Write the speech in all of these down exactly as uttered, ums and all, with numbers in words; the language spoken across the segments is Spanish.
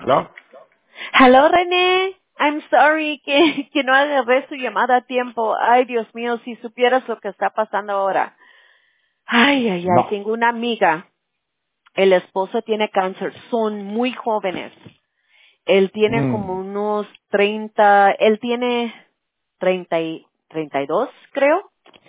¿No? Hello, René. I'm sorry que, que no agarré su llamada a tiempo. Ay, Dios mío, si supieras lo que está pasando ahora. Ay, ay, ay, No. tengo una amiga. El esposo tiene cáncer. Son muy jóvenes. Él tiene como Mm. unos treinta. Él tiene treinta y, treinta y dos, creo.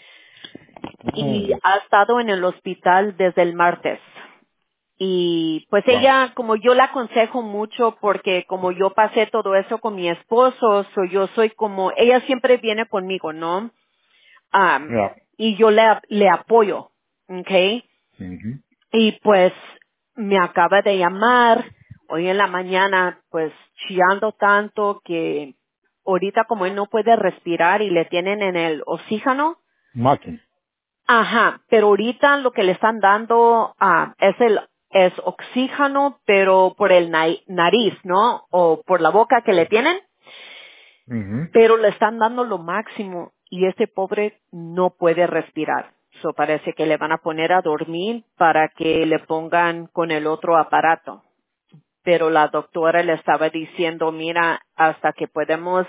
Y Mm. ha estado en el hospital desde el martes. Y pues Wow. ella, como yo la aconsejo mucho porque como yo pasé todo eso con mi esposo, so yo soy como, ella siempre viene conmigo, ¿no? Am, Yeah. y yo le, le apoyo, ¿ok? Mhm. Y pues me acaba de llamar hoy en la mañana, pues chillando tanto que ahorita como él no puede respirar y le tienen en el oxígeno. Maki. Ajá, pero ahorita lo que le están dando ah, es el es oxígeno, pero por el na- nariz, ¿no? O por la boca que le tienen, Mhm. pero le están dando lo máximo y ese pobre no puede respirar. So parece que le van a poner a dormir para que le pongan con el otro aparato. Pero la doctora le estaba diciendo, mira, hasta que podemos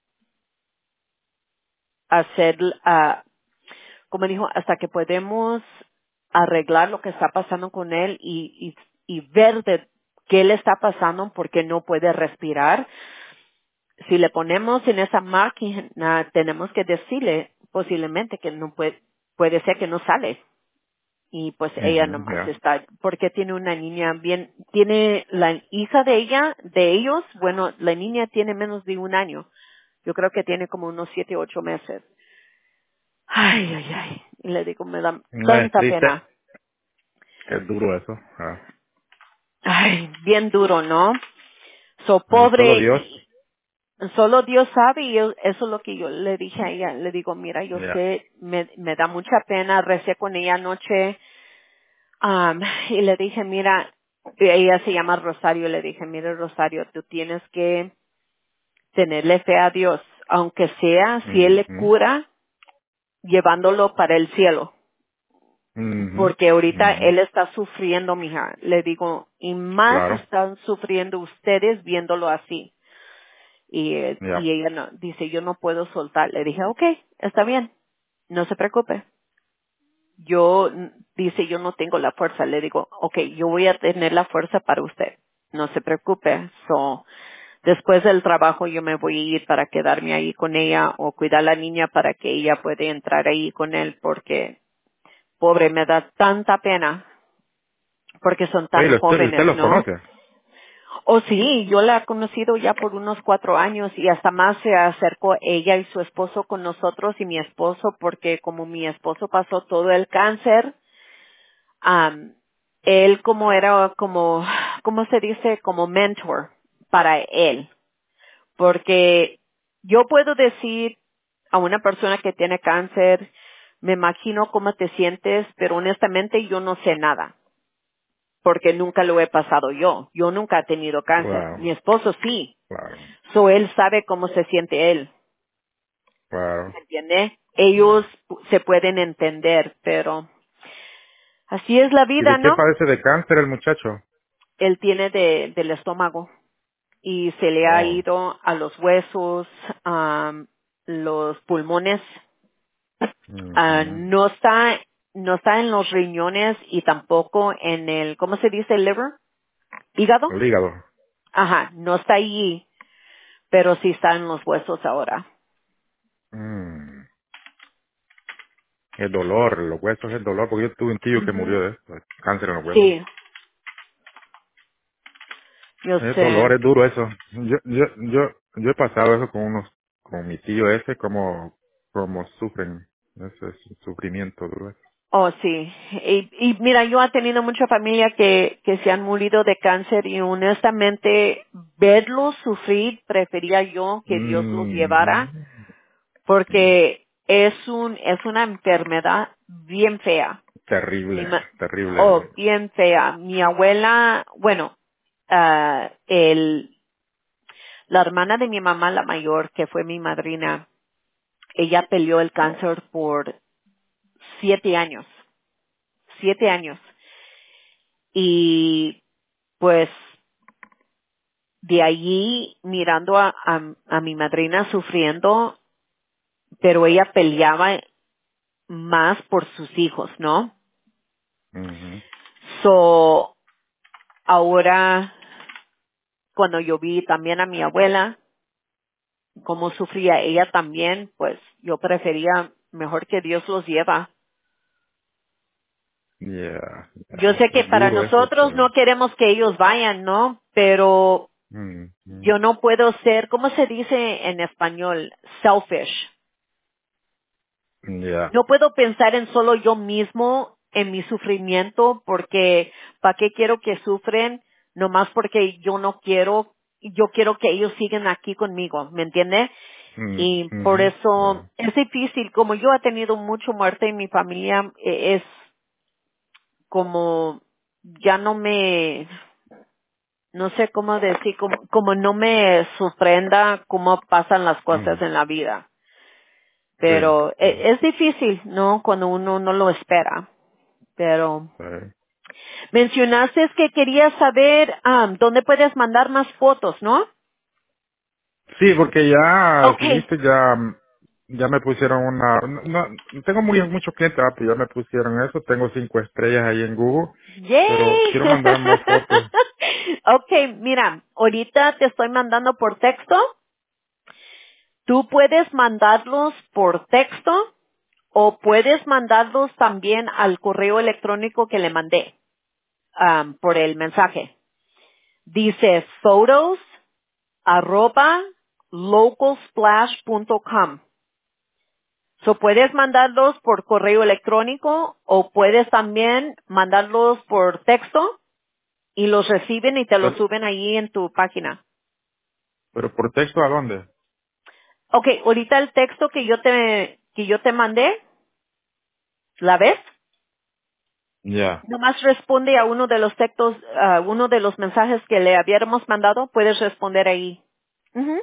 hacer, ah, como dijo, hasta que podemos arreglar lo que está pasando con él y, y, y ver de qué le está pasando porque no puede respirar. Si le ponemos en esa máquina, tenemos que decirle posiblemente que no puede, puede ser que no sale. Y pues ella Mhm. nomás Yeah. está, porque tiene una niña bien, tiene la hija de ella, de ellos, bueno, la niña tiene menos de un año. Yo creo que tiene como unos siete, ocho meses. Ay, ay, ay. Y le digo, me da Es tanta triste. pena. Es duro eso. Ah. Ay, bien duro, ¿no? So, Y solo pobre, Dios. y solo Dios sabe y yo- eso es lo que yo le dije a ella. Le digo, mira, yo Yeah. sé, me, me da mucha pena, recé con ella anoche, um, y le dije, mira, y ella se llama Rosario, le dije, mira, Rosario, tú tienes que tenerle fe a Dios, aunque sea si Él le Mhm. cura, llevándolo para el cielo. Mhm. Porque ahorita Mhm. él está sufriendo, mija. Le digo, y más Claro. están sufriendo ustedes viéndolo así. Y, eh, Yeah. y ella no, dice, yo no puedo soltar. Le dije, ok, está bien, no se preocupe. Yo, mm, dice, yo no tengo la fuerza. Le digo, ok, yo voy a tener la fuerza para usted. No se preocupe. So, después del trabajo yo me voy a ir para quedarme ahí con ella o cuidar a la niña para que ella pueda entrar ahí con él porque, pobre, me da tanta pena porque son Oye, tan ¿usted, usted jóvenes, los ¿no? conoce? Oh, sí, yo la he conocido ya por unos cuatro años y hasta más se acercó ella y su esposo con nosotros y mi esposo porque como mi esposo pasó todo el cáncer, am, él como era como, ¿cómo se dice? Como mentor para él. Porque yo puedo decir a una persona que tiene cáncer, me imagino cómo te sientes, pero honestamente yo no sé nada porque nunca lo he pasado yo. Yo nunca he tenido cáncer. Claro. Mi esposo sí. Claro. So él sabe cómo se siente él. Claro. ¿Me entiende? Ellos Yeah. pu- se pueden entender, pero así es la ¿Y de vida, qué ¿no? padece de cáncer el muchacho? Él tiene de, del estómago y se le ha Oh. ido a los huesos, am, los pulmones. Ah, Mhm. no está, no está en los riñones y tampoco en el, ¿cómo se dice? Liver, hígado. El hígado. Ajá, no está allí, pero sí está en los huesos ahora. Mm. El dolor, los huesos, el dolor, porque yo tuve un tío que Ujú. murió de esto, de cáncer en los huesos. Sí, yo El dolor sé. es duro eso. Yo, yo, yo, yo he pasado eso con unos, con mi tío ese, como, como sufren, ese es sufrimiento duro. Oh, sí. Y, y mira, yo he tenido mucha familia que, que se han murido de cáncer y honestamente verlos sufrir prefería yo que Dios los llevara Mm, mm, porque es un, es una enfermedad bien fea. Mi terrible, ma- oh, terrible. bien fea. Mi abuela, bueno, ah, el, la hermana de mi mamá, la mayor, que fue mi madrina, ella peleó el cáncer por siete años. Siete años. Y pues de allí mirando a, a, a mi madrina sufriendo, pero ella peleaba más por sus hijos, ¿no? mhm, So, ahora, cuando yo vi también a mi abuela, cómo sufría ella también, pues yo prefería mejor que Dios los lleva. yeah, Yo yeah. sé que Es para duro eso, nosotros pero, no queremos que ellos vayan, ¿no? Pero mhm, yo no puedo ser, ¿cómo se dice en español? Selfish. yeah, No puedo pensar en solo yo mismo, en mi sufrimiento, porque ¿para qué quiero que sufren? Nomás porque yo no quiero, yo quiero que ellos sigan aquí conmigo, ¿me entiende? mhm, Y por mhm, eso yeah, es difícil, como yo he tenido mucho muerte en mi familia, eh, es como, ya no me, no sé cómo decir, como, como no me sorprenda cómo pasan las cosas mhm, en la vida. sí, Pero sí, eh, es difícil, ¿no? Cuando uno no lo espera. Pero sí. mencionaste que querías saber am, dónde puedes mandar más fotos, ¿no? Sí, porque ya, si Okay. viste, ya, ya me pusieron una, no, no tengo muy, muchos clientes, ah, pero ya me pusieron eso, tengo cinco estrellas ahí en Google, pero ¡Yay! quiero mandar más fotos. Okay, mira, ahorita te estoy mandando por texto. Tú puedes mandarlos por texto o puedes mandarlos también al correo electrónico que le mandé am, por el mensaje. Dice photos arroba localsplash punto com. So puedes mandarlos por correo electrónico o puedes también mandarlos por texto y los reciben y te los Pero, suben ahí en tu página. pero por texto, ¿a dónde? Okay, ahorita el texto que yo te que yo te mandé, ¿la ves? Ya. Nomás responde a uno de los textos, a uno de los mensajes que le habíamos mandado, puedes responder ahí. Ujú.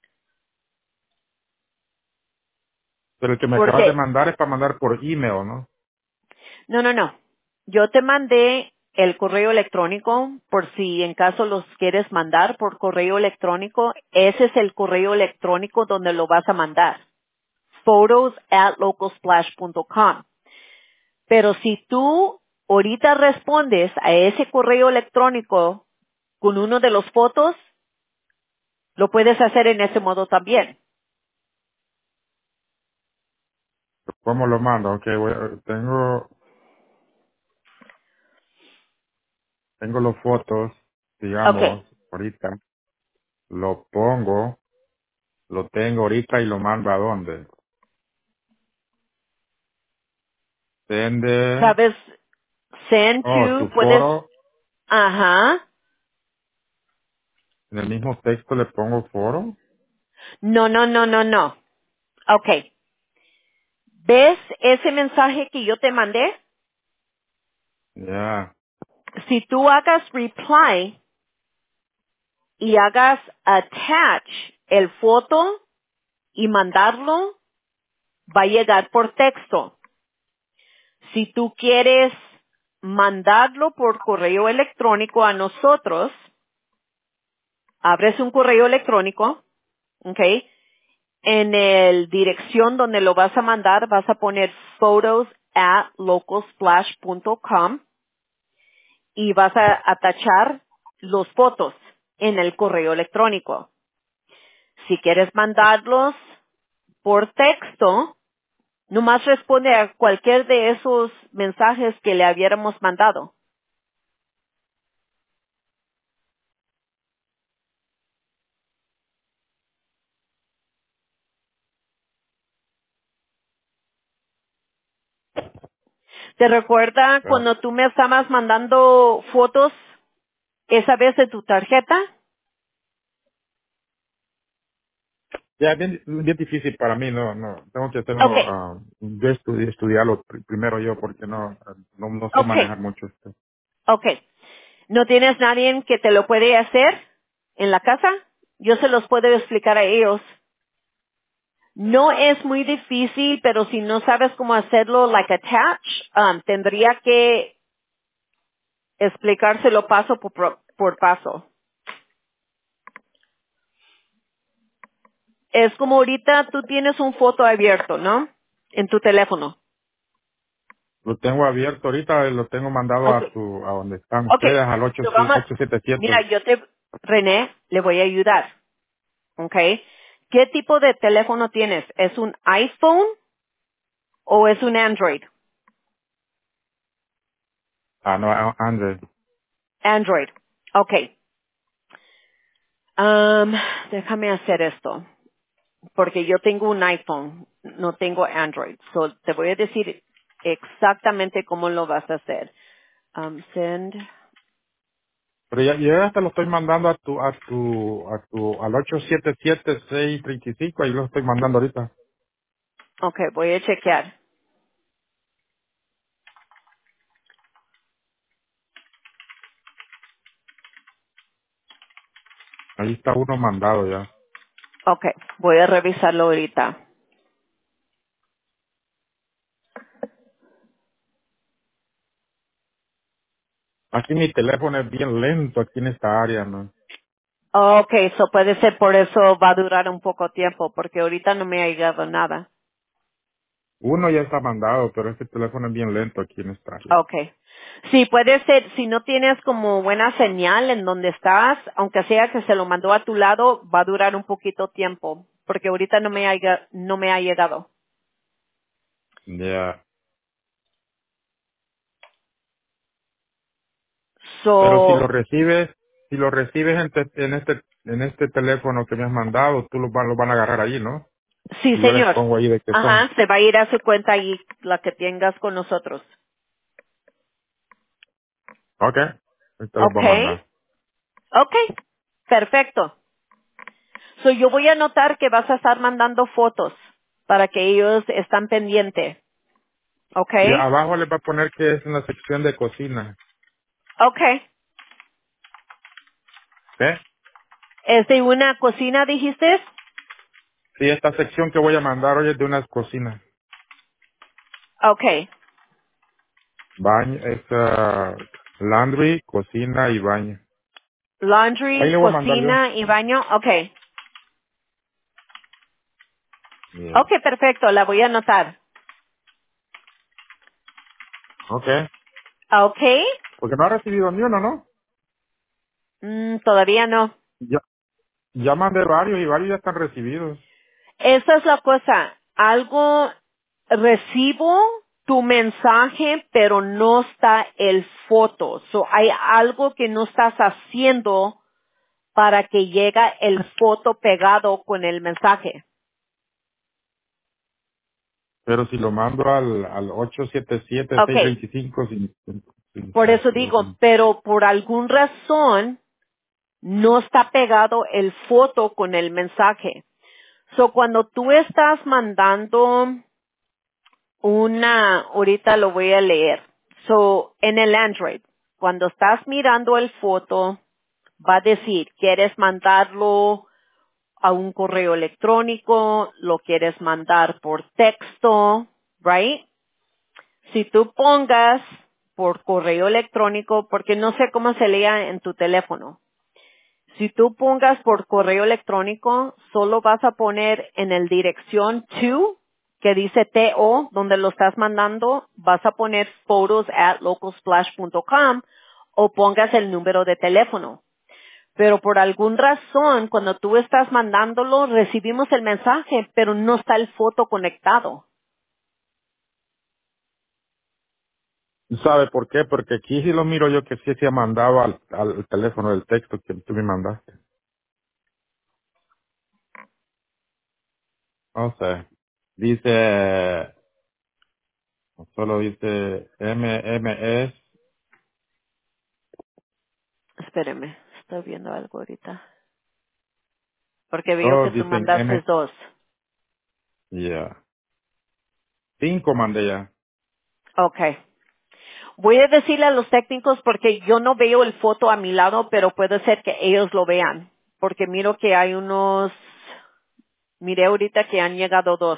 Pero el que me acabas de Porque mandar es para mandar por email, ¿no? no, no, no. Yo te mandé el correo electrónico por si en caso los quieres mandar por correo electrónico. Ese es el correo electrónico donde lo vas a mandar. Photos at localsplash punto com. Pero si tú ahorita respondes a ese correo electrónico con uno de los fotos, lo puedes hacer en ese modo también. ¿Cómo lo mando? Ok, voy a- tengo, tengo los fotos, digamos, Okay. ahorita. Lo pongo, lo tengo ahorita y lo mando a dónde. Sende, ¿Sabes? Send oh, to, tu puedes, foro, ajá. en el mismo texto le pongo foro. No, no, no, no, no. Okay. ¿Ves ese mensaje que yo te mandé? Ya. Si tú hagas reply y hagas attach el foto y mandarlo, va a llegar por texto. Si tú quieres mandarlo por correo electrónico a nosotros, abres un correo electrónico, ¿ok? En el dirección donde lo vas a mandar vas a poner photos at localsplash punto com y vas a atachar los fotos en el correo electrónico. Si quieres mandarlos por texto, nomás responde a cualquier de esos mensajes que le hubiéramos mandado. ¿Te recuerda Ah. cuando tú me estabas mandando fotos esa vez de tu tarjeta? Ya, bien, bien difícil para mí, no, no, tengo que hacerlo, Okay, ah, yo estudi- estudiarlo pri- primero yo porque no, no, no sé okay, manejar mucho esto. okay. ¿No tienes nadie que te lo puede hacer en la casa? Yo se los puedo explicar a ellos. No es muy difícil, pero si no sabes cómo hacerlo, like attach, um, tendría que explicárselo paso por, pro- por paso. Es como ahorita tú tienes un foto abierto, ¿no? En tu teléfono. Lo tengo abierto ahorita, lo tengo mandado a Okay. tu, a donde están Okay. ustedes, al ocho So vamos, ocho siete siete. mira, yo te, René, le voy a ayudar. Okay. ¿Qué tipo de teléfono tienes? ¿Es un iPhone o es un Android? Ah, no, a- Andrés. Android. Okay. Um, déjame hacer esto. Porque yo tengo un iPhone, no tengo Android. So, te voy a decir exactamente cómo lo vas a hacer. Um, send. Pero ya, yo hasta lo estoy mandando a tu, a tu, a tu, al ocho siete siete seis tres cinco, ahí lo estoy mandando ahorita. Okay, voy a chequear. Ahí está uno mandado ya. Okay, voy a revisarlo ahorita. Aquí mi teléfono es bien lento aquí en esta área, ¿no? Okay, eso puede ser por eso va a durar un poco tiempo, porque ahorita no me ha llegado nada. Uno ya está mandado, pero este teléfono es bien lento aquí en esta área. Okay. Sí, puede ser, si no tienes como buena señal en donde estás, aunque sea que se lo mandó a tu lado, va a durar un poquito tiempo, porque ahorita no me ha, llega- no me ha llegado. Ya. Pero si lo So, recibes, si lo recibes en, te- en este, en este teléfono que me has mandado, tú los van, los van a agarrar ahí, ¿no? sí, Y yo les señor. pongo ahí de qué son. Ajá, se va a ir a su cuenta ahí, la que tengas con nosotros. Ok. Ahí te los voy a Okay, mandar. okay, perfecto. So, yo voy a anotar que vas a estar mandando fotos para que ellos están pendientes. Y Okay, abajo les va a poner que es una sección de cocina. okay. ¿Ve? ¿Es de una cocina, dijiste? Sí, esta sección que voy a mandar hoy es de unas cocinas. Okay. Baño, es ah, laundry, cocina y baño. Ahí Laundry, le voy a mandar yo. cocina y baño. Okay. Yeah. Okay, perfecto, la voy a anotar. Ok. Okay. Porque no ha recibido ni uno, ¿no? Mm, todavía no. Ya, ya mandé varios y varios ya están recibidos. Esa es la cosa. Algo, recibo tu mensaje, pero no está el foto. So, hay algo que no estás haciendo para que llega el foto pegado con el mensaje. Pero si lo mando al, al ocho siete siete seis Okay. dos cinco sin, sin, sin, Por sin- eso digo, sin- pero por alguna razón no está pegado el foto con el mensaje. So, cuando tú estás mandando una, ahorita lo voy a leer. So, en el Android, cuando estás mirando el foto, va a decir, ¿quieres mandarlo a un correo electrónico? ¿Lo quieres mandar por texto? Right? Si tú pongas por correo electrónico, porque no sé cómo se lea en tu teléfono. Si tú pongas por correo electrónico, solo vas a poner en el dirección to, que dice T O, donde lo estás mandando, vas a poner photos at localsplash punto com o pongas el número de teléfono. Pero por alguna razón, cuando tú estás mandándolo, recibimos el mensaje, pero no está el foto conectado. ¿Sabe por qué? Porque aquí sí lo miro yo que sí se ha mandado al, al teléfono del texto que tú me mandaste. O sea, dice, solo dice M M S, Espéreme, estoy viendo algo ahorita. Porque veo que todos tú dicen mandaste M, dos. ya. Cinco mandé ya. Okay. Voy a decirle a los técnicos porque yo no veo el foto a mi lado, pero puede ser que ellos lo vean. Porque miro que hay unos, miré ahorita que han llegado dos.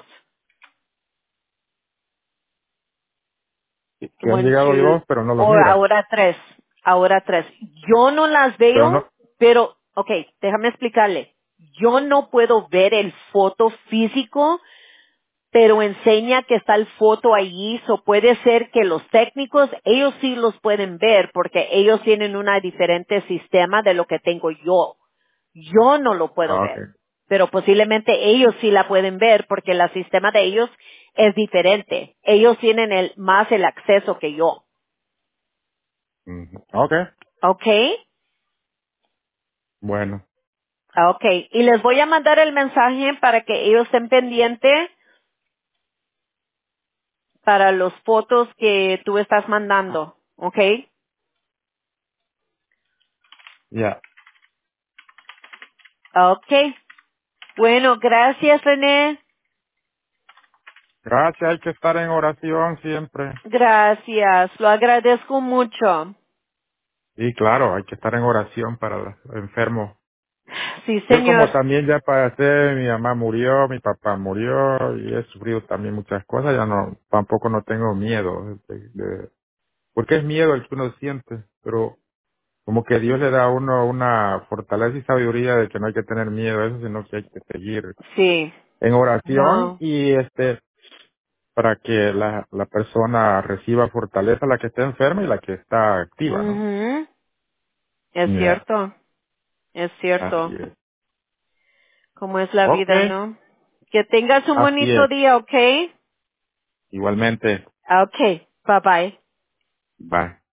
Que han One, llegado two, dos, pero no los o mira. ahora tres. Ahora tres. Yo no las Pero no, veo, pero, okay, déjame explicarle. yo no puedo ver el foto físico, pero enseña que está el foto allí, so puede ser que los técnicos, ellos sí los pueden ver, porque ellos tienen un diferente sistema de lo que tengo yo. Yo no lo puedo Ah, ok. ver, pero posiblemente ellos sí la pueden ver, porque el sistema de ellos es diferente. Ellos tienen el, más el acceso que yo. Ujú. Ok, ¿Ok? bueno. Ok. Y les voy a mandar el mensaje para que ellos estén pendientes para las fotos que tú estás mandando. ¿Ok? Ya. Ok. Bueno, gracias, René. Gracias, hay que estar en oración siempre. Gracias. Lo agradezco mucho. Y claro, hay que estar en oración para los enfermos. Sí, Yo como señor. también ya pasé, mi mamá murió, mi papá murió y he sufrido también muchas cosas, ya no, tampoco no tengo miedo. de- de- porque es miedo el que uno siente, pero como que Dios le da a uno una fortaleza y sabiduría de que no hay que tener miedo a eso, sino que hay que seguir Sí. en oración No. y este para que la, la persona reciba fortaleza, la que está enferma y la que está activa, ¿no? Ujú. Es Ya, cierto. Es así cierto. es. Como es la Ok, vida, ¿no? Que tengas un así bonito es. día, ¿ok? Igualmente, Ok. Bye bye. bye.